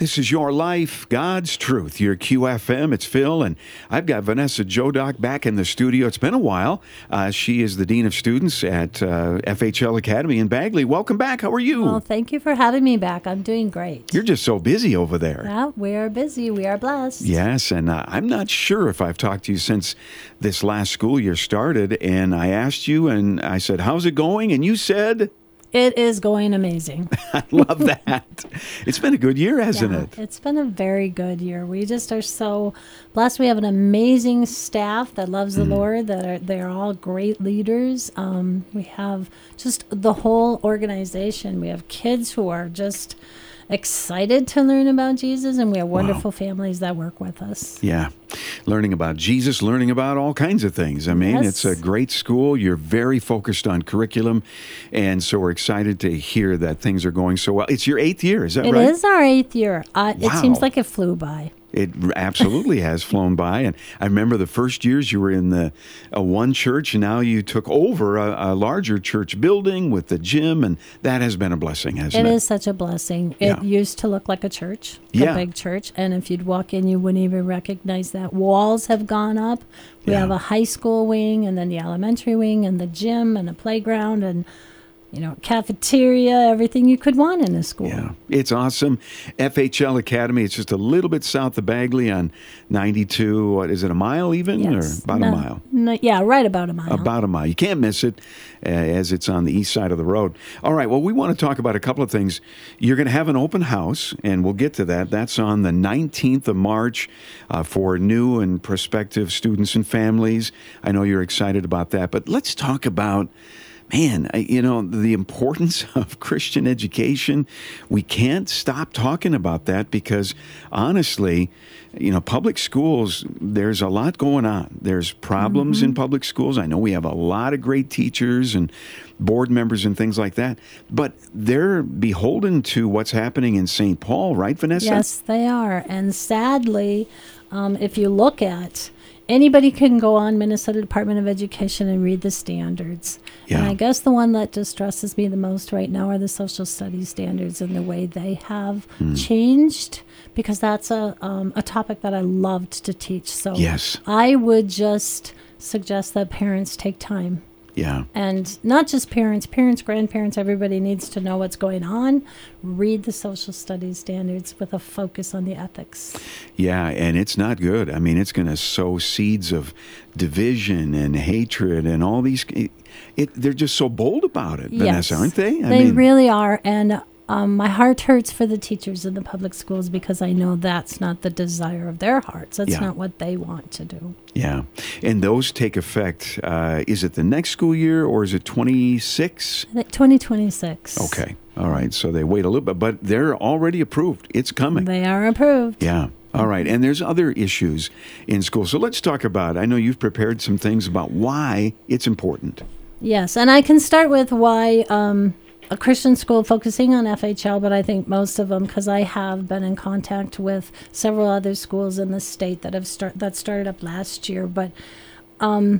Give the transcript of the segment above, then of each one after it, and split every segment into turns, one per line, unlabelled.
This is Your Life, God's Truth, your QFM. It's Phil, and I've got Vanessa Jodock back in the studio. It's been a while. She is the Dean of Students at FHL Academy in Bagley. Welcome back. How are you?
Well, thank you for having me back. I'm doing great.
You're just so busy over there.
Yeah, we are busy. We are blessed.
Yes, and I'm not sure if I've talked to you since this last school year started, and I asked you, and I said, how's it going? And you said...
It is going amazing.
I love that. It's been a good year, hasn't it?
It's been a very good year. We just are so blessed. We have an amazing staff that loves the Lord. They're all great leaders. We have just the whole organization. We have kids who are just excited to learn about Jesus, and we have wonderful families that work with us.
Yeah. Learning about Jesus, learning about all kinds of things. I mean, It's a great school. You're very focused on curriculum, and so we're excited to hear that things are going so well. It's your 8th year, is that right?
It is our 8th year.
Wow.
It seems like it flew by.
It absolutely has flown by. And I remember the first years you were in the one church, and now you took over a larger church building with the gym, and that has been a blessing, hasn't it?
It is such a blessing. It used to look like a church, a big church, and if you'd walk in, you wouldn't even recognize that. Walls have gone up. We have a high school wing, and then the elementary wing, and the gym, and a playground, and cafeteria, everything you could want in a school.
Yeah, it's awesome. FHL Academy, it's just a little bit south of Bagley on 92. What is it, a mile even?
Yes.
Or about a mile?
No, yeah, right about a mile.
About a mile. You can't miss it as it's on the east side of the road. All right, well, we want to talk about a couple of things. You're going to have an open house, and we'll get to that. That's on the 19th of March for new and prospective students and families. I know you're excited about that, but let's talk about the importance of Christian education. We can't stop talking about that because, honestly, public schools, there's a lot going on. There's problems in public schools. I know we have a lot of great teachers and board members and things like that, but they're beholden to what's happening in St. Paul, right, Vanessa?
Yes, they are. And sadly, if you look at anybody can go on Minnesota Department of Education and read the standards. Yeah. And I guess the one that distresses me the most right now are the social studies standards and the way they have changed, because that's a topic that I loved to teach. So
yes.
I would just suggest that parents take time.
Yeah.
And not just parents, grandparents, everybody needs to know what's going on. Read the social studies standards with a focus on the ethics.
Yeah, and it's not good. I mean, it's going to sow seeds of division and hatred and all these. They're just so bold about it, Vanessa, aren't they?
They really are. And my heart hurts for the teachers in the public schools because I know that's not the desire of their hearts. That's not what they want to do.
Yeah. And those take effect, is it the next school year or is it 26?
2026.
Okay. All right. So they wait a little bit, but they're already approved. It's coming.
They are approved.
Yeah. All right. And there's other issues in school. So let's talk about, I know you've prepared some things about why it's important.
Yes. And I can start with why a Christian school focusing on FHL, but I think most of them, because I have been in contact with several other schools in the state that have started up last year. But the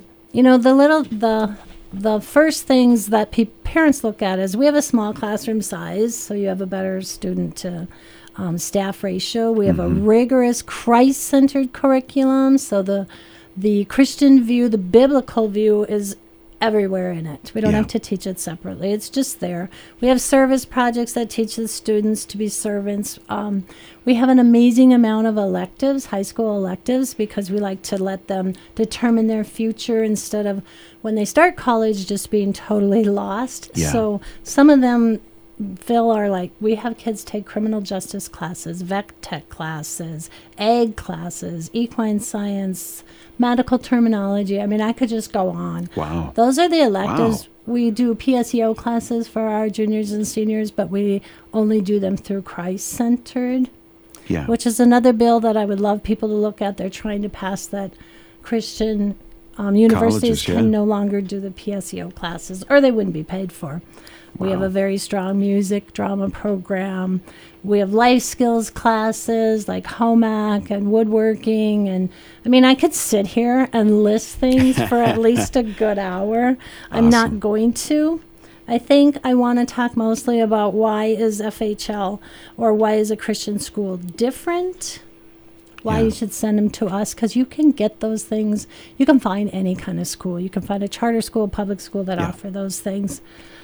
first things that parents look at is we have a small classroom size, so you have a better student to staff ratio. We have a rigorous Christ-centered curriculum, so the Christian view, the biblical view is everywhere in it. We don't have to teach it separately. It's just there. We have service projects that teach the students to be servants. We have an amazing amount of electives, high school electives, because we like to let them determine their future instead of when they start college just being totally lost.
Yeah.
So some of them, Phil, are like, we have kids take criminal justice classes, VEC Tech classes, ag classes, equine science, medical terminology. I mean, I could just go on.
Wow.
Those are the electives.
Wow.
We do PSEO classes for our juniors and seniors, but we only do them through Christ-centered, which is another bill that I would love people to look at. They're trying to pass that Christian universities can no longer do the PSEO classes, or they wouldn't be paid for. We have a very strong music drama program. We have life skills classes like home ec and woodworking. And I mean, I could sit here and list things for at least a good hour. I'm not going to. I think I want to talk mostly about why is FHL or why is a Christian school different, why
Yeah.
you should send them to us, because you can get those things. You can find any kind of school. You can find a charter school, public school that
Yeah.
offer those things.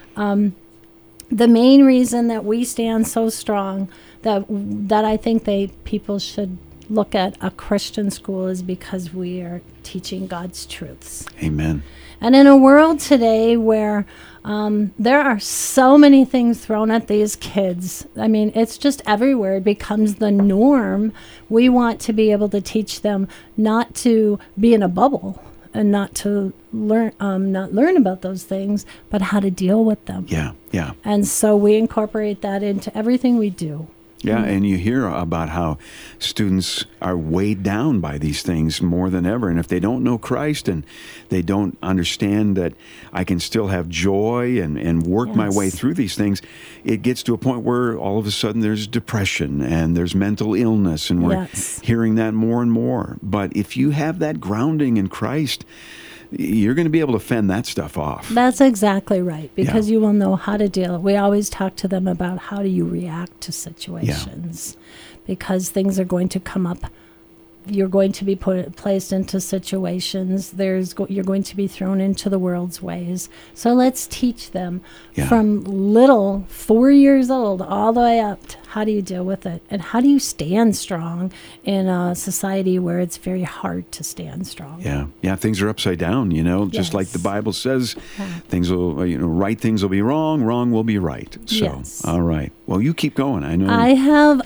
The main reason that we stand so strong that I think people should look at a Christian school is because we are teaching God's truths.
Amen.
And in a world today where there are so many things thrown at these kids, I mean, it's just everywhere. It becomes the norm. We want to be able to teach them not to be in a bubble and not to not learn about those things, but how to deal with them.
Yeah, yeah.
And so we incorporate that into everything we do.
Yeah, and you hear about how students are weighed down by these things more than ever. And if they don't know Christ and they don't understand that I can still have joy and work my way
Yes.
through these things, it gets to a point where all of a sudden there's depression and there's mental illness, and we're
Yes.
hearing that more and more. But if you have that grounding in Christ, you're going to be able to fend that stuff off.
That's exactly right, because
Yeah.
you will know how to deal. We always talk to them about how do you react to situations, because things are going to come up. You're going to be placed into situations. You're going to be thrown into the world's ways. So let's teach them
Yeah.
from little, 4 years old, all the way up to how do you deal with it, and how do you stand strong in a society where it's very hard to stand strong.
Yeah, yeah. Things are upside down, just like the
Yes.
Bible says.
Yeah.
Things will, right things will be wrong, wrong will be right. So,
Yes.
all right. Well, you keep going. I know.
I have,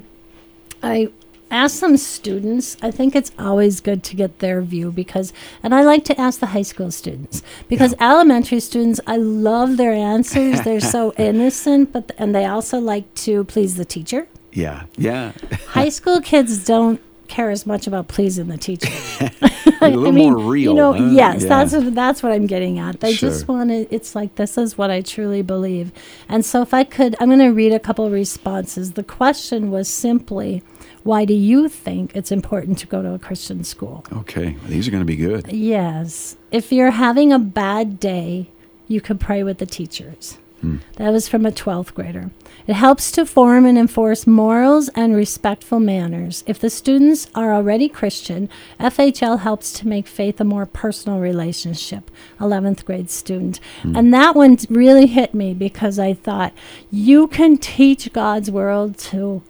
I asked some students. I think it's always good to get their view and I like to ask the high school students, because elementary students, I love their answers. They're so innocent, and they also like to please the teacher.
Yeah, yeah.
High school kids don't care as much about pleasing the teacher.
A little more real. Huh?
Yes,
Yeah.
that's what I'm getting at. They
Sure.
just want to, it's like, this is what I truly believe. And so if I could, I'm going to read a couple of responses. The question was simply, why do you think it's important to go to a Christian school?
Okay, these are going to be good.
Yes. If you're having a bad day, you could pray with the teachers. That was from a 12th grader. It helps to form and enforce morals and respectful manners. If the students are already Christian, FHL helps to make faith a more personal relationship. 11th grade student. And that one really hit me, because I thought, you can teach God's word to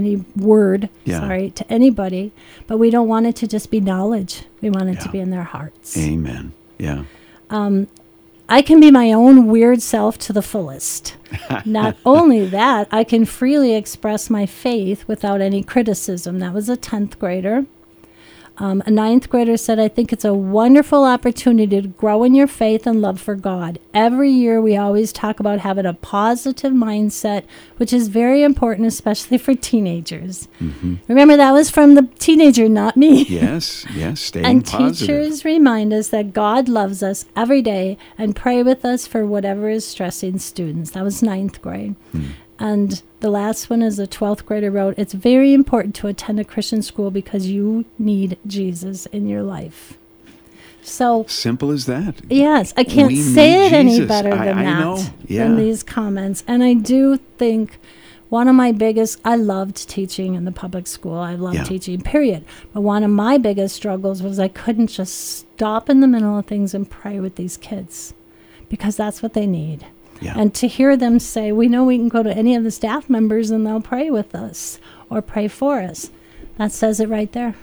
to anybody, but we don't want it to just be knowledge. We want it to
Yeah.
be in their hearts.
Amen. Yeah.
I can be my own weird self to the fullest. Not only that, I can freely express my faith without any criticism. That was a 10th grader. A 9th grader said, I think it's a wonderful opportunity to grow in your faith and love for God. Every year we always talk about having a positive mindset, which is very important, especially for teenagers. Remember, that was from the teenager, not me.
Yes, yes. Staying
And
positive.
teachers remind us that God loves us every day and pray with us for whatever is stressing students. That was 9th grade. And the last one is a 12th grader wrote, it's very important to attend a Christian school because you need Jesus in your life. So,
Simple as that.
yes, I can't
We
say
need
it any
Jesus.
better than
I
that
know. Yeah.
in these comments. And I do think one of my biggest, I loved teaching in the public school. I loved
Yeah.
teaching, period. But one of my biggest struggles was I couldn't just stop in the middle of things and pray with these kids, because that's what they need.
Yeah.
And to hear them say, we know we can go to any of the staff members and they'll pray with us or pray for us. That says it right there.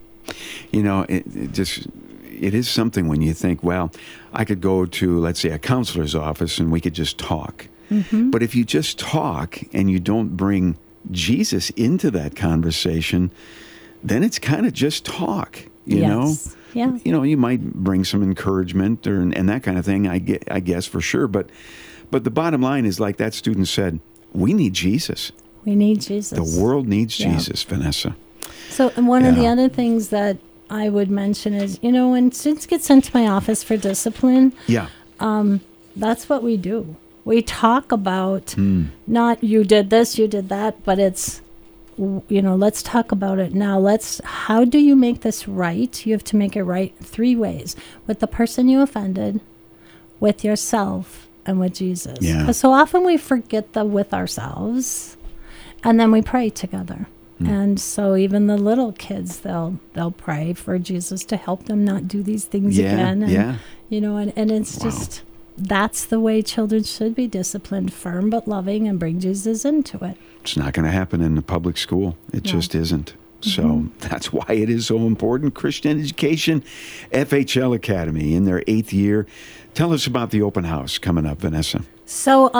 It is something when you think, well, I could go to, let's say, a counselor's office and we could just talk. But if you just talk and you don't bring Jesus into that conversation, then it's kind of just talk, you know?
Yes. Yeah.
You might bring some encouragement and that kind of thing, I guess, for sure. But the bottom line is, like that student said, we need Jesus.
We need Jesus.
The world needs
Yeah.
Jesus, Vanessa.
So, and one of the
Yeah.
other things that I would mention is, when students get sent to my office for discipline,
Yeah.
that's what we do. We talk about not you did this, you did that, but it's, let's talk about it now. How do you make this right? You have to make it right 3 ways: with the person you offended, with yourself, and with Jesus.
Yeah.
Because so often we forget the with ourselves, and then we pray together. And so even the little kids, they'll pray for Jesus to help them not do these things again. And, you know, and it's just, that's the way children should be disciplined, firm but loving, and bring Jesus into it.
It's not going to happen in the public school. It just isn't. So that's why it is so important. Christian Education, FHL Academy in their 8th year. Tell us about the open house coming up, Vanessa.
So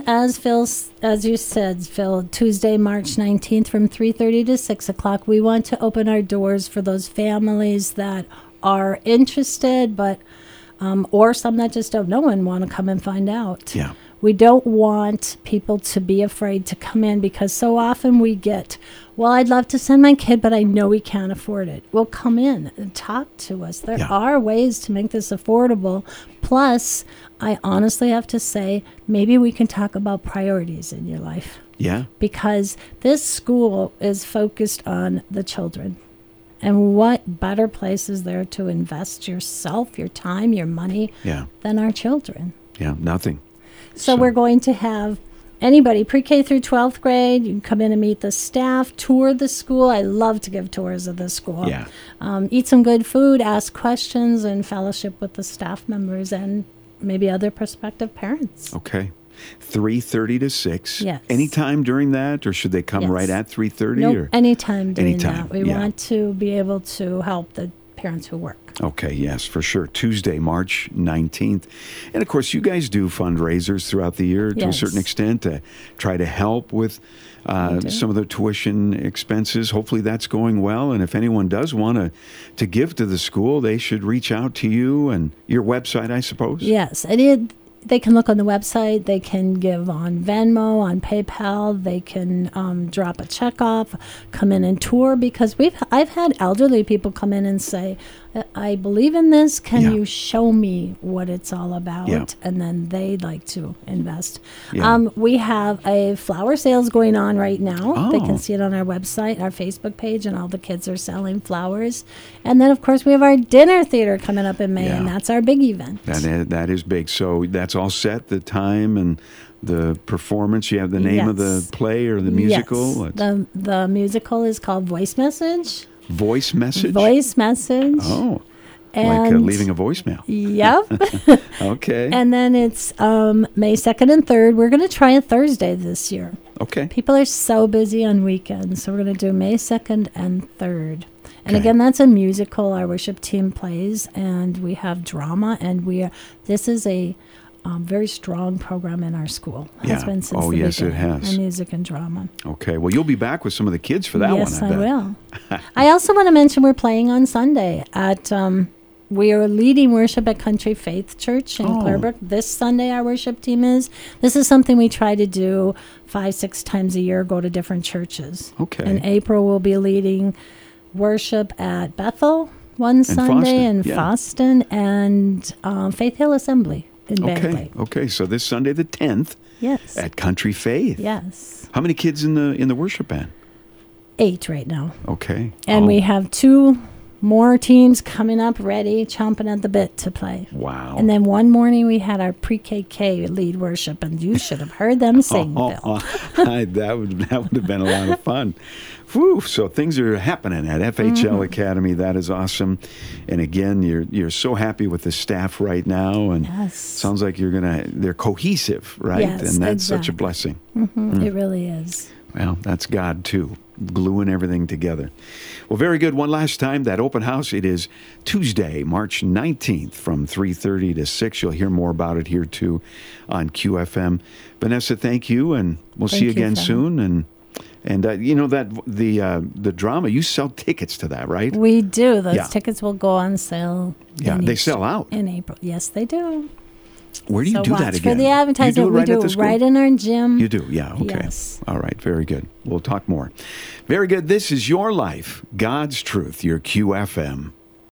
as you said, Phil, Tuesday, March 19th from 3:30 to 6 o'clock, we want to open our doors for those families that are interested, but or some that just don't know and want to come and find out.
Yeah.
We don't want people to be afraid to come in, because so often we get, well, I'd love to send my kid, but I know we can't afford it. Well, come in and talk to us. There are ways to make this affordable. Plus, I honestly have to say, maybe we can talk about priorities in your life.
Yeah.
Because this school is focused on the children. And what better place is there to invest yourself, your time, your money than our children?
Yeah, nothing.
So we're going to have anybody, pre-K through 12th grade, you can come in and meet the staff, tour the school. I love to give tours of the school.
Yeah.
Eat some good food, ask questions, and fellowship with the staff members and maybe other prospective parents.
Okay. 3:30 to 6.
Yes.
Anytime during that, or should they come right at 3:30?
Nope,
or
anytime during
anytime,
that. We want to be able to help the parents who work.
Okay, yes, for sure. Tuesday, March 19th. And of course, you guys do fundraisers throughout the year to a certain extent to try to help with some of the tuition expenses. Hopefully that's going well. And if anyone does want to give to the school, they should reach out to you and your website, I suppose.
Yes, they can look on the website. They can give on Venmo, on PayPal. They can drop a check off, come in and tour, because I've had elderly people come in and say, I believe in this. Can you show me what it's all about?
Yeah.
And then they'd like to invest.
Yeah.
We have a flower sales going on right now.
Oh.
They can see it on our website, our Facebook page, and all the kids are selling flowers. And then, of course, we have our dinner theater coming up in May, and that's our big event.
That is big. So that's all set, the time and the performance. You have the name of the play or the musical?
Yes. The musical is called Voice Message.
Voice Message?
Voice Message.
Oh,
and
like leaving a voicemail.
Yep.
Okay.
And then it's May 2nd and 3rd. We're going to try a Thursday this year.
Okay.
People are so busy on weekends, so we're going to do May 2nd and 3rd. And again, that's a musical our worship team plays, and we have drama, and this is a very strong program in our school. It has been since the beginning.
It has.
And music and drama.
Okay. Well, you'll be back with some of the kids for that one,
Yes,
I bet.
will. I also want to mention we're playing on Sunday at, we are leading worship at Country Faith Church in Clearbrook. This Sunday our worship team is. This is something we try to do 5-6 times a year, go to different churches.
Okay.
In April, we'll be leading worship at Bethel one Sunday in Foston, and Faith Hill Assembly in Bagley.
Okay. So this Sunday the 10th
Yes.
at Country Faith.
Yes.
How many kids in the worship band?
8 right now.
Okay.
And we have 2 more teams coming up ready, chomping at the bit to play.
Wow.
And then one morning we had our pre-KK lead worship, and you should have heard them sing, Bill.
That would have been a lot of fun. Whew, so things are happening at FHL Academy. That is awesome. And again, you're so happy with the staff right now, and sounds like they're cohesive, right?
Yes,
and that's such a blessing.
It really is.
Well, that's God too, gluing everything together. Well, very good. One last time, that open house, it is Tuesday, March 19th from 3:30 to 6. You'll hear more about it here too on QFM. Vanessa, thank you, and we'll see you again soon. And you know that the drama, you sell tickets to that, right?
We do. Those tickets will go on sale.
Yeah, they sell out
in April. Yes, they do.
Where do you do that again?
For the advertisement, we do it right in our gym.
You do, yeah. Okay.
Yes.
All right, very good. We'll talk more. Very good. This is Your Life, God's Truth, your QFM.